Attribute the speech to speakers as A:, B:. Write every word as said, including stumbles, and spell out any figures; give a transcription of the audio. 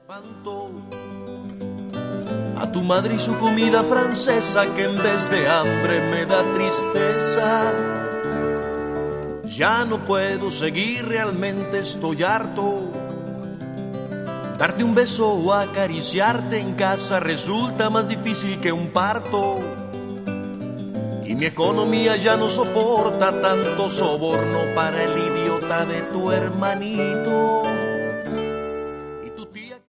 A: Espanto a tu madre y su comida francesa, que en vez de hambre me da tristeza. Ya no puedo seguir, realmente estoy harto. Darte un beso o acariciarte en casa resulta más difícil que un parto. Y mi economía ya no soporta tanto soborno para el idiota de tu hermanito.